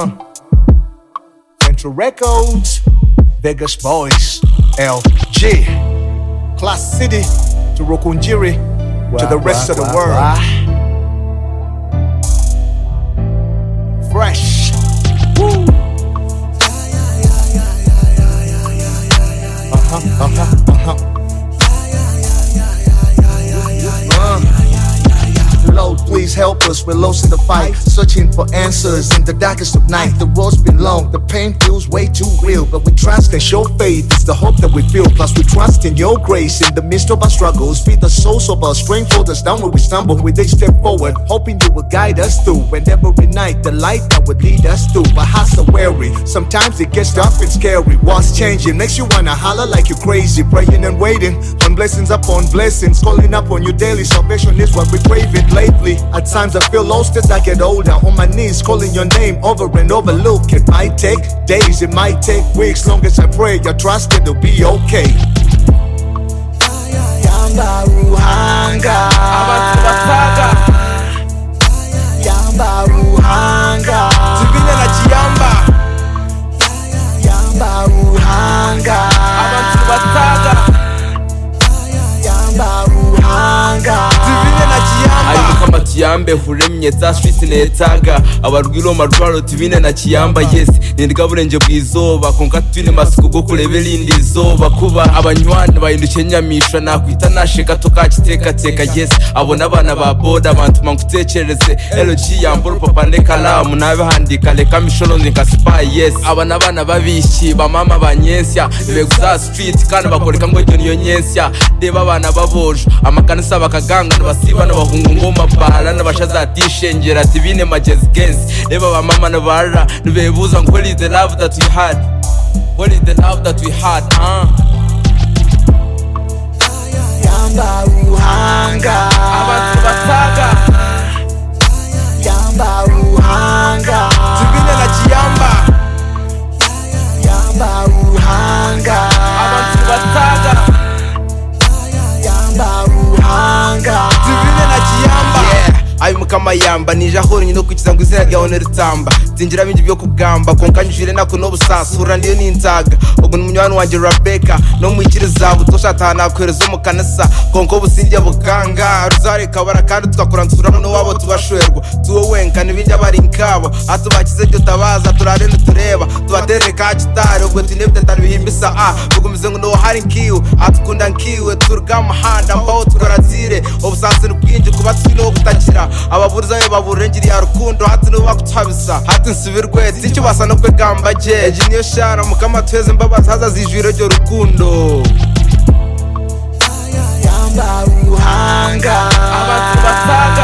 Central Records, Vegas Boys, LG, Class City to Rukungiri, to the rest of the world. Fresh. Woo. Lord, please help us, we're lost in the fight, searching for answers in the darkest of night. The road's been long, the pain feels way too real, but we trust and show faith, it's the hope that we feel. Plus we trust in your grace in the midst of our struggles. Feed the souls of our strength, hold us down when we stumble. We each step forward, hoping you will guide us through. And every night, the light that would lead us through. Our hearts are weary, sometimes it gets tough and scary. What's changing makes you wanna holler like you're crazy. Praying and waiting on blessings upon blessings, calling up on you daily. Salvation is what we crave it lately. At times I feel lost as I get older, on my knees calling your name over and over. Look, it might take days, it might take weeks. Long as I pray, I trust it'll be okay. Yamba Ruhanga, abantu bataga Yamba Ruhanga, Divine na Kiyamba, Yamba Ruhanga, abantu bataga Yamba Ruhanga, Divine na Kiyamba. Ari kama Kiyambe huremye za street netaga abarwiro marwaro Divine na Kiyamba. Yes nindiga burenge bwizoba konka twine masuku go kurebera indi zoba kuba abanywana bahinduke nyamisha nakwita nasheka tokakiteka teka. Yes abona abana ba boda abantu mangutekereze LG yambura papa ne kalamu nabe handika leka mishono nka spy. Yes abana babishi ba mama banyesya bebe gusa street kandi bakoreka ngo cyo niyo nyesya. Deba abana babojo amakanisa bakaganga n'abasiba n'abahungu ngoma bala n'abashaza tishengera Divine magezi gens. Deba ba mama n'abara nibebuza ngo what is the love that we had? What is the love that we had? Yamba Ruhanga, abantu bataga Yamba Ruhanga, Divine na Kiyamba, Yamba Ruhanga, abantu bataga Yamba Ruhanga, Divine na Kiyamba. Ayo mukama yamba nije ahora nyino kwikiza ngo izina rya one rutamba zingira bindi byo kugamba konkanyujire nako no busasura ndiyo ninzaga ubwo n'umunywana wanje Rebecca no mwikiriza butosha nakwereza mu kanasa konko busindya buganga ruzareka bara kandi tukakora nsura no wabo tubashwerwa tuwo wenka nibindi abari nkabo atubakize cyo tabaza turare tureba tubatereka kitare ubwo tinebye taribihimbisa bugumize ngo no hari nkiwe atukunda nkiwe turga mahanda mbaho tukorazire obusase n'ubwinje kuba twino butakira ababuriza yo baburengiri ya rukundo hati no bakutabisa hati nsubirwe ticyo basa no kwegamba je niyo shara mukama tweze mbabaza haza zijwiro ryo rukundo. Yamba Ruhanga, abantu bataga